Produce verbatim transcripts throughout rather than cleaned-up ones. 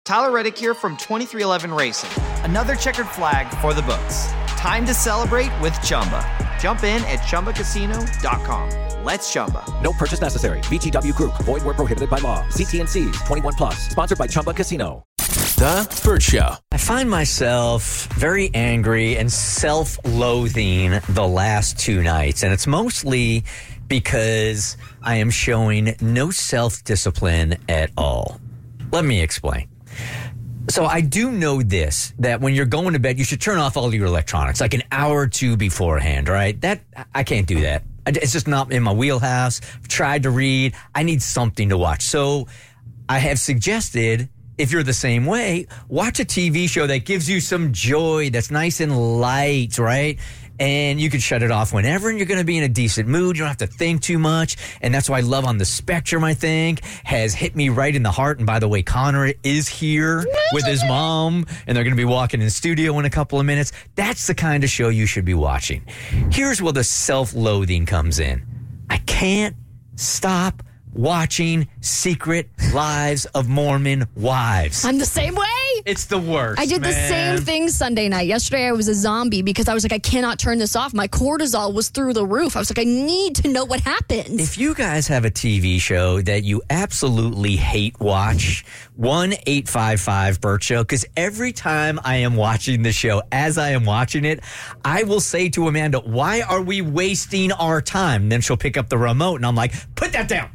Tyler Reddick here from twenty-three eleven Racing. Another checkered flag for the books. Time to celebrate with Chumba. Jump in at Chumba Casino dot com. Let's Chumba. No purchase necessary. V G W Group. Void where prohibited by law. See T N Cs. twenty-one plus. Sponsored by Chumba Casino. The Bert Show. I find myself very angry and self-loathing the last two nights, and it's mostly because I am showing no self-discipline at all. Let me explain. So I do know this, that when you're going to bed, you should turn off all your electronics like an hour or two beforehand, right? That I can't do that. It's just not in my wheelhouse. I've tried to read. I need something to watch. So I have suggested, if you're the same way, watch a T V show that gives you some joy, that's nice and light, right? And you can shut it off whenever, and you're going to be in a decent mood. You don't have to think too much. And that's why Love on the Spectrum, I think, has hit me right in the heart. And by the way, Connor is here with his mom, and they're going to be walking in the studio in a couple of minutes. That's the kind of show you should be watching. Here's where the self-loathing comes in. I can't stop watching Secret Lives of Mormon Wives. I'm the same way. It's the worst. I did man. the same thing Sunday night. Yesterday, I was a zombie because I was like, I cannot turn this off. My cortisol was through the roof. I was like, I need to know what happens. If you guys have a T V show that you absolutely hate watch, one eight five five Bert Show, because every time I am watching the show, as I am watching it, I will say to Amanda, why are we wasting our time? And then she'll pick up the remote, and I'm like, put that down.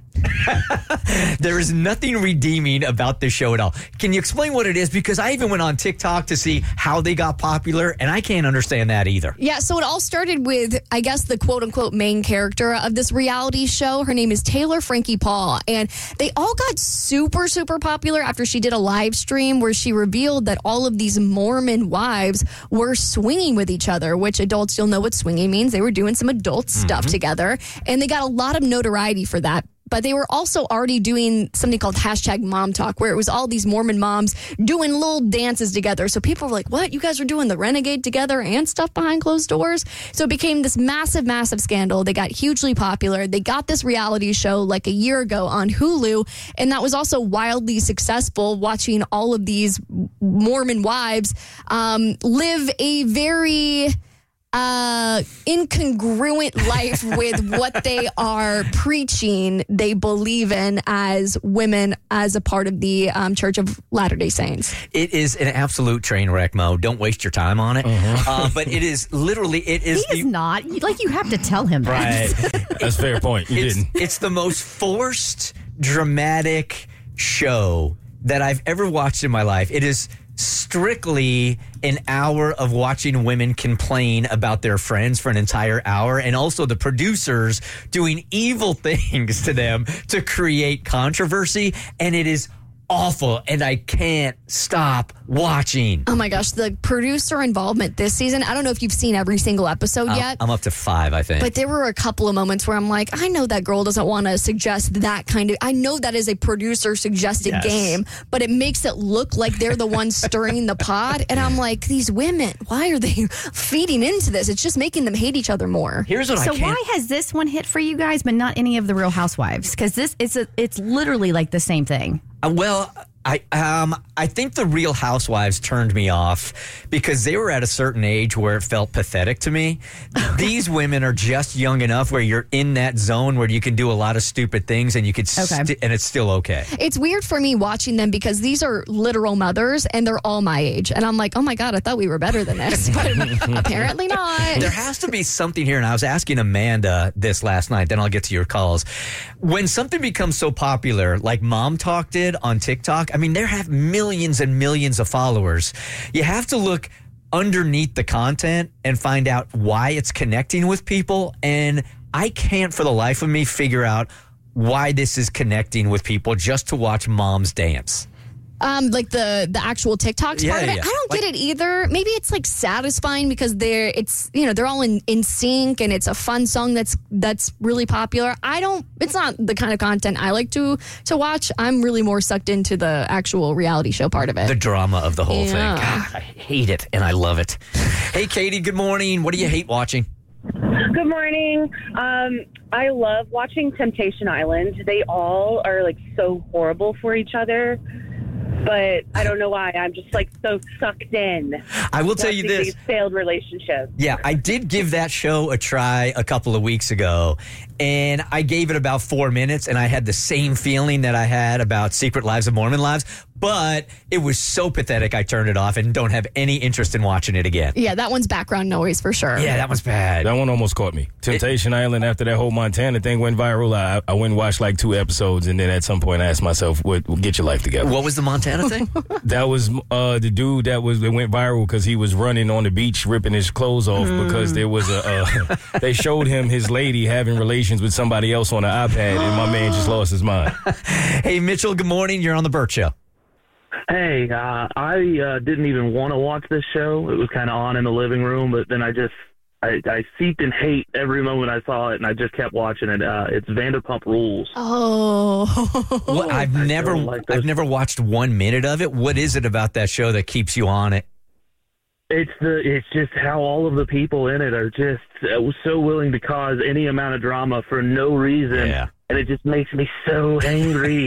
There is nothing redeeming about this show at all. Can you explain what it is? Because I even went on TikTok to see how they got popular, and I can't understand that either. Yeah, so it all started with, I guess, the quote-unquote main character of this reality show. Her name is Taylor Frankie Paul, and they all got super, super popular after she did a live stream where she revealed that all of these Mormon wives were swinging with each other, which adults, you'll know what swinging means. They were doing some adult mm-hmm. stuff together, and they got a lot of notoriety for that. But they were also already doing something called hashtag mom talk, where it was all these Mormon moms doing little dances together. So people were like, what? You guys are doing the renegade together and stuff behind closed doors? So it became this massive, massive scandal. They got hugely popular. They got this reality show like a year ago on Hulu. And that was also wildly successful, watching all of these Mormon wives um, live a very... Uh, incongruent life with what they are preaching, they believe in as women, as a part of the um, Church of Latter-day Saints. It is an absolute train wreck, Mo. Don't waste your time on it. Uh-huh. Uh, but it is literally, it is. He is the, not. Like, you have to tell him that. Right. That's a fair point. You it's, didn't. It's the most forced, dramatic show that I've ever watched in my life. It is strictly an hour of watching women complain about their friends for an entire hour, and also the producers doing evil things to them to create controversy, and it is awful, and I can't stop watching. Oh my gosh, the producer involvement this season, I don't know if you've seen every single episode I'm, yet. I'm up to five, I think. But there were a couple of moments where I'm like, I know that girl doesn't want to suggest that kind of, I know that is a producer suggested yes. game, but it makes it look like they're the ones stirring the pot. And I'm like, these women, why are they feeding into this? It's just making them hate each other more. Here's what so I can't... why has this one hit for you guys, but not any of the Real Housewives? Because this it's a, it's literally like the same thing. Uh, well, I um I think the Real Housewives turned me off because they were at a certain age where it felt pathetic to me. These women are just young enough where you're in that zone where you can do a lot of stupid things and you could okay. st- and it's still okay. It's weird for me watching them because these are literal mothers and they're all my age. And I'm like, oh my God, I thought we were better than this. But apparently not. There has to be something here. And I was asking Amanda this last night, then I'll get to your calls. When something becomes so popular, like Mom Talk did on TikTok, I mean, they have millions and millions of followers. You have to look underneath the content and find out why it's connecting with people. And I can't for the life of me figure out why this is connecting with people just to watch moms dance. Um, like the the actual TikToks Yeah, part of it. yeah. I don't Like- get it either. Maybe it's like satisfying because they're it's you know they're all in, in sync and it's a fun song that's that's really popular. I don't. It's not the kind of content I like to to watch. I'm really more sucked into the actual reality show part of it. The drama of the whole Yeah. thing. God, I hate it and I love it. Hey, Katie, good morning. What do you hate watching? Good morning. Um, I love watching Temptation Island. They all are like so horrible for each other. but I don't know why. I'm just like so sucked in. I will tell you watching this. these failed relationships. Yeah, I did give that show a try a couple of weeks ago, and I gave it about four minutes, and I had the same feeling that I had about Secret Lives of Mormon Lives, but it was so pathetic I turned it off and don't have any interest in watching it again. Yeah, that one's background noise for sure. Yeah, that was bad. That one almost caught me. Temptation Island, after that whole Montana thing went viral, I, I went and watched like two episodes, and then at some point I asked myself, what, get your life together. What was the Montana thing? That was uh, the dude that was that went viral because he was running on the beach ripping his clothes off Mm. because there was a uh, they showed him his lady having relations with somebody else on an iPad, and my man just lost his mind. Hey, Mitchell, good morning. You're on the Burt Show. Hey, uh, I uh, didn't even want to watch this show. It was kind of on in the living room, but then I just I, I seeped in hate every moment I saw it, and I just kept watching it. Uh, it's Vanderpump Rules. Oh. Well, I've I never, don't like those. I've never watched one minute of it. What is it about that show that keeps you on it? It's the it's just how all of the people in it are just uh, so willing to cause any amount of drama for no reason. Yeah. And it just makes me so angry.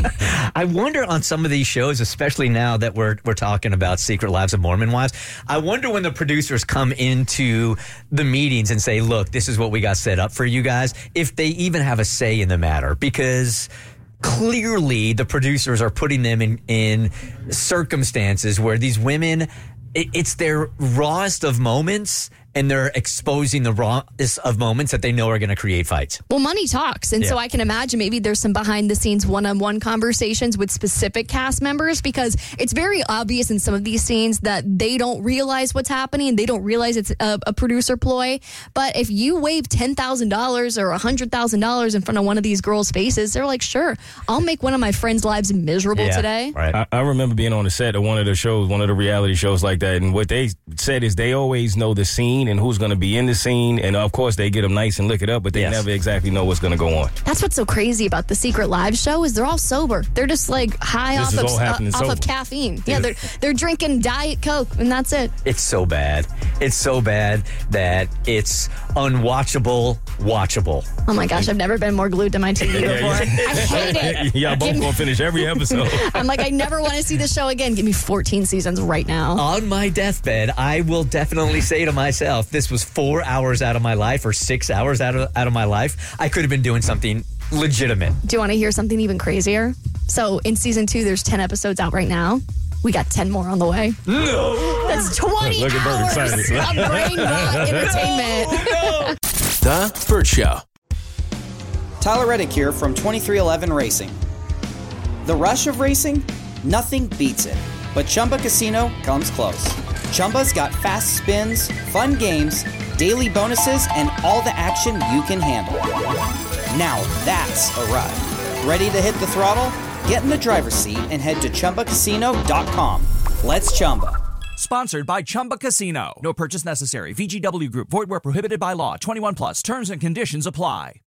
I wonder on some of these shows, especially now that we're we're talking about Secret Lives of Mormon Wives, I wonder when the producers come into the meetings and say, look, this is what we got set up for you guys, if they even have a say in the matter, because clearly the producers are putting them in, in circumstances where these women, it, it's their rawest of moments, and they're exposing the rawest of moments that they know are going to create fights. Well, money talks. And Yeah. so I can imagine maybe there's some behind the scenes one-on-one conversations with specific cast members, because it's very obvious in some of these scenes that they don't realize what's happening. They don't realize it's a, a producer ploy. But if you wave ten thousand dollars or one hundred thousand dollars in front of one of these girls' faces, they're like, sure, I'll make one of my friends' lives miserable Yeah, today. right. I, I remember being on the set of one of the shows, one of the reality shows like that, and what they said is they always know the scene and who's going to be in the scene, and of course they get them nice and lick it up, but they Yes. never exactly know what's going to go on. That's what's so crazy about the Secret Live show is they're all sober. They're just like high This off is of all happening uh, off of sober. caffeine. Yeah, they're they're drinking Diet Coke and that's it. It's so bad. It's so bad that it's unwatchable, watchable. Oh my gosh, I've never been more glued to my T V before. I hate it. Y'all both Give me- going to finish every episode. I'm like, I never want to see the show again. Give me fourteen seasons right now. On my deathbed, I will definitely say to myself, this was four hours out of my life or six hours out of, out of my life. I could have been doing something legitimate. Do you want to hear something even crazier? So in season two, there's ten episodes out right now. We got ten more on the way. No. That's twenty Look at Bert hours excited. of brain rot entertainment. The Burt Show. Tyler Reddick here from twenty-three eleven Racing. The rush of racing? Nothing beats it. But Chumba Casino comes close. Chumba's got fast spins, fun games, daily bonuses, and all the action you can handle. Now that's a ride. Ready to hit the throttle? Get in the driver's seat and head to Chumba Casino dot com. Let's Chumba. Sponsored by Chumba Casino. No purchase necessary. V G W Group. Void where prohibited by law. twenty-one plus. Terms and conditions apply.